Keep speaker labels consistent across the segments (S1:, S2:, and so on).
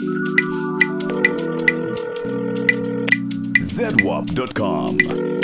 S1: ZWAP.com.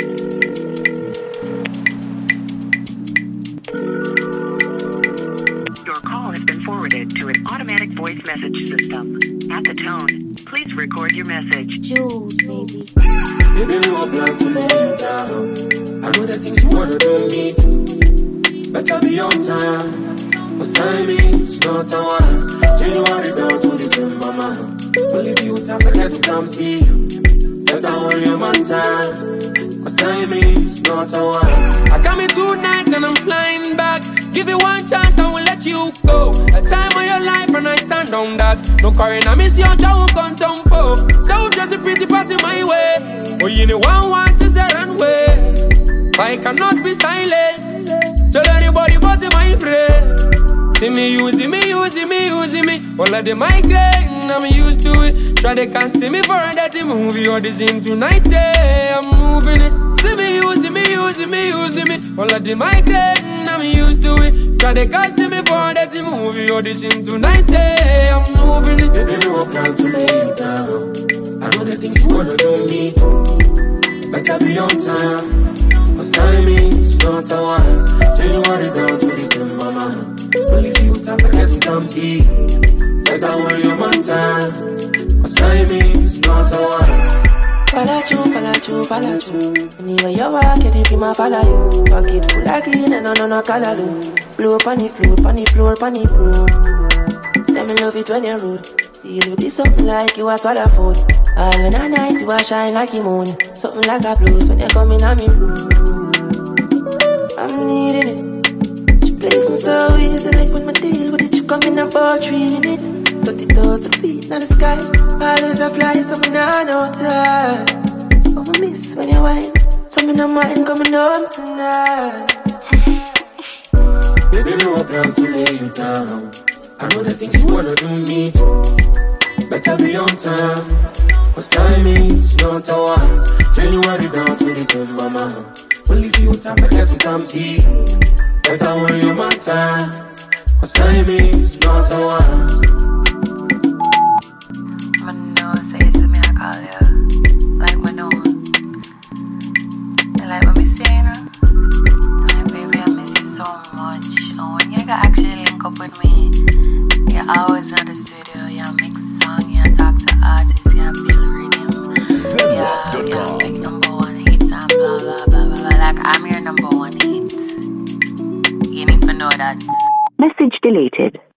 S2: Your call has been forwarded to an automatic voice message system. At the tone, please record your message.
S3: Jules, baby.
S4: Baby, no plans to let you down. I know the things you wanna do me too. Better be on time. Cause timing's not ours. January down to December, man. Well, if you time, forget to come see you. Better hold your man time. Cause timing's not ours.
S5: I got me 2 nights and I'm flying back. Give you one chance, I will let you go. A time of your life and I stand on that. No current, I miss your jaw, can't tempo. So just a pretty passing my way. Oh, you know one to say run way. I cannot be silent. Tell anybody what's in my brain. See me using me. All of the migraine, I'm used to it. Try to cast me for a dirty movie. Audition tonight, I'm moving it. See me using me. All of the migraine, I'm used to it. Try to cast me for a dirty movie. Audition tonight, I'm moving it.
S4: Baby, no plans to lay you down. I know the things you wanna do me too. Better be on time. Cause timing's not ours. January down to December, man. Well, if you time, forget to come see. Better hold your man time. Cause timing's not ours.
S6: Follow through. Anywhere you walk, it be my follow you. Pocket full of green and no color blue. Blow up on the floor. Let me love it when you're rude. Deal with this something like you a swallow food. All when I night, you a shine like a moon. Something like a blues when you come in on me room. I'm needing it. She plays me so easily. Put my deal with it, you come in about 3 minutes. 30 toes to feet, not the sky. Always a fly, something on outside. Oh, I miss when you whine. Something on mine coming home tonight.
S4: Baby, no plans to lay you down. I know the things you wanna do me too. Better be on time. Cause timing's not ours. January down to December, man. Well, if you time, forget to come see. Better hold your man time. Cause timing's not ours.
S7: Say to me, I call you like my know. You like what me saying? Like, baby, I miss you so much. And when you can actually link up with me, you're always in the studio. You mix song, you talk to artists, you build rhythm, you make #1 hits and blah blah blah blah blah. Like I'm your #1 hit. You need to know that.
S2: Message deleted.